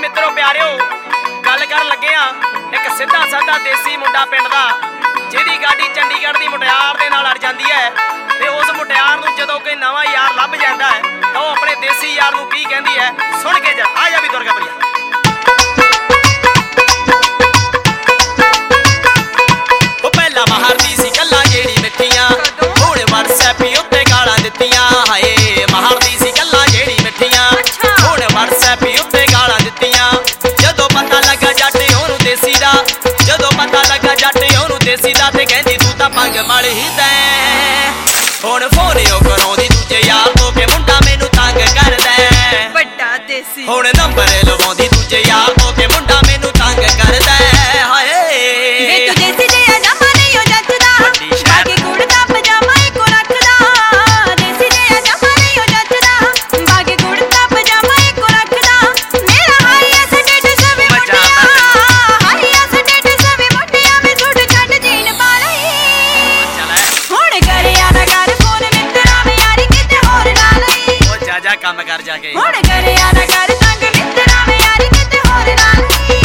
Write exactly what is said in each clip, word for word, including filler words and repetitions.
मित्रों प्यारिओ गल कर लगे आ एक सीधा साधा देसी मुंडा पिंड दा जिहदी गाड़ी चंडीगढ़ दी मुटियार दे नाल अड़ जांदी है ते उस मुटियार नूं जदों कोई नवां यार लभ जांदा है तां ओह अपने देसी यार नूं की कहंदी है सुण के जा आ जा भी दुर्गा प्रिया। ओ पहला मारदी सी गल्लां जेहड़ी मिठियां हुण WhatsApp उत्ते गालां दित्तियां हाए मारदी सी गल्लां जेहड़ी मिठियां हुण WhatsApp उत्ते गालां दित्तियां जदों पता लगा जट ओनू देसी दा जदों पता लगा जट ओनू देसी दा ते कहंदी तू तां पंग मल ही दै हुण फोन ओ कराउंदी दूजे यार तो के मुंडा मैनू तंग करदा वड्डा देसी हुण नंबर लवाउंदी दूजे यार तो के मुंडा मैनू तंग करदा हाए वे तू देसी जे आ जामा नहीं हो जचदा बाकी कुड़दा पजामा इको रखदा देसी जे आ जामा नहीं हो जचदा बाकी कुड़दा पजामा इको रखदा मेरा हाई ऐसे डेट सवे मुंडिया हाई ऐसे डेट सवे मुंडिया में झूठ छੱਡ जीन पा ਲਈ ਹੁਣ ਕਰਿਆ ਨਾ ਕਰ ਫੋਨ ਮਿੱਤਰਾਂ में यारी किते होर ला ਲਈ ओ जा जा काम कर जाके ਹੁਣ ਕਰਿਆ ਨਾ ਕਰ ਤੰਗ ਮਿੱਤਰਾਂ में यारी किते होर ला ਲਈ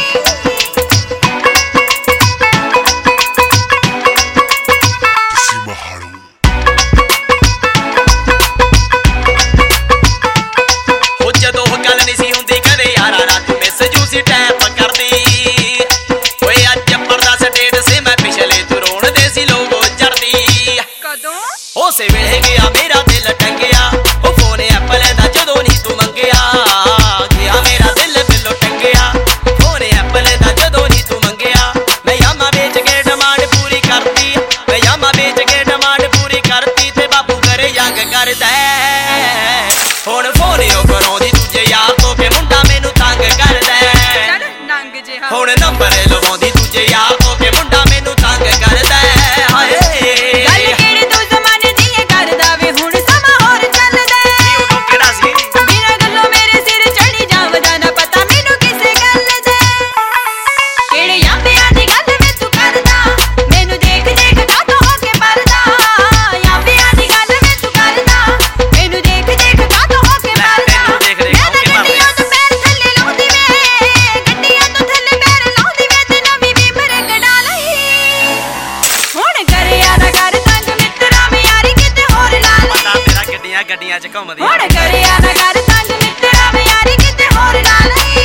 जदों गल नहीं सी हुंदी कदे यारा रात मिस जूसी टैप करदी ओए अज पर्दा स्टेट से मैं पिछले तू रोण दे सी लोगो चढ़दी कदों उस वेले गया मेरा दिल टंगिया ओ फोन एप्पल दा जदों नहीं तू मंगिया गया मेरा दिल बिलो टंगिया फोन एप्पल दा जदों नहीं तू मंगिया मैं यामा बेच के डिमांड पूरी करदी मैं यामा बेच के डिमांड पूरी करदी ते बाबू करे यंग करदा हुण फोन ओ कराउंदी दूजे यार तो के मुंडा मैनू तंग करदा चल नंग जिहा हुण नंबर लवाउंदी दूजे यार तो के मुंडा मैनू तंग करदा हाए गल किहड़े तू जमाने दी ए करदा वे हुण समा होर चलदा उदों किहड़ा सी बिना गल्लों मेरे सिर चढ़ी जावदा ना पता मैनू किसे गल दे किहड़े याबियां दी गल वे तू करदा मैनू देख देख कातों हो के परदा याबियां दी गल वे तू करदा मैनू देख देख कातों हो के परदा देख देख हो के परदा तो पैर थल्ले लाउंदी वे गड्डियां तो थल्ले पैर लाउंदी वे ते नवीं भी बरंग डालई हुण करिया ना कर तंग मित्तरां में यारी किते होर ला ਲਈ पता तेरा गड्डियां गड्डियां च घुमदी हुण करिया ना कर तंग मित्तरां में यारी किते होर ला ਲਈ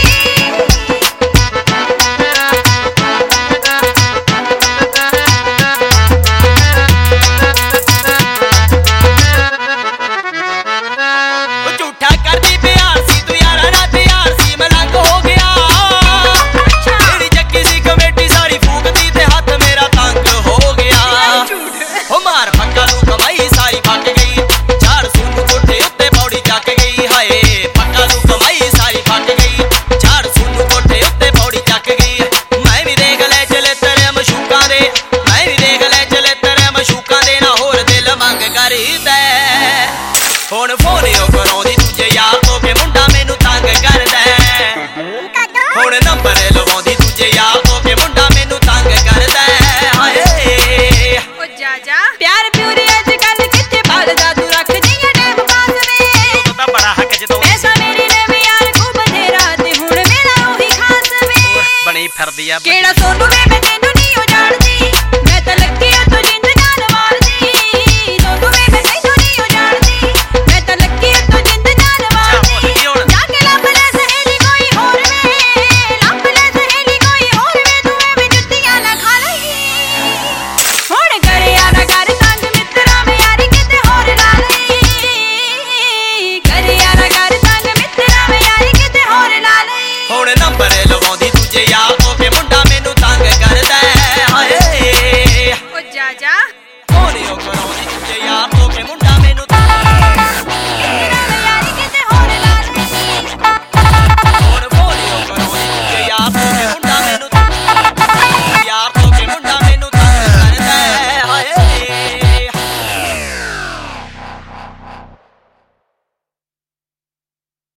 झूठा करदी प्यार सी तू यारा ना तैयार सी मलंग हो गया तेरी चक्की सी कमेटी सारी फूकदी ते हाथ मेरा तंग हो गया ओ मार पक्का नू कमाई सारी फक गई झाड़ सूनू कोठे उत्ते पौड़ी चक गई हाए पक्का नू कमाई सारी फक गई झाड़ सूनू कोठे उत्ते पौड़ी चक गई मैं भी देख ले चले तेरे मशूकां दे मैं भी देख ले चले तेरे मशूकां दे ना होर दिल मंग करीदा हुण फोन ओ कराउंदी दूजे यार तो के मुंडा मैनू तंग करदा हुण नंबर लवाउंदी दूजे यार तो के मुंडा मैनू तंग करदा हाए ओ जा जा प्यार प्यूरी अज कल किथे भालदा तू रख जियां टाइम पास वे तू तां बड़ा हक जदों पैसा मेरी ने भी यार को बथेरा ते हुण मेरा ओही खास वे बणी फिरदी आ केड़ा सोनू वे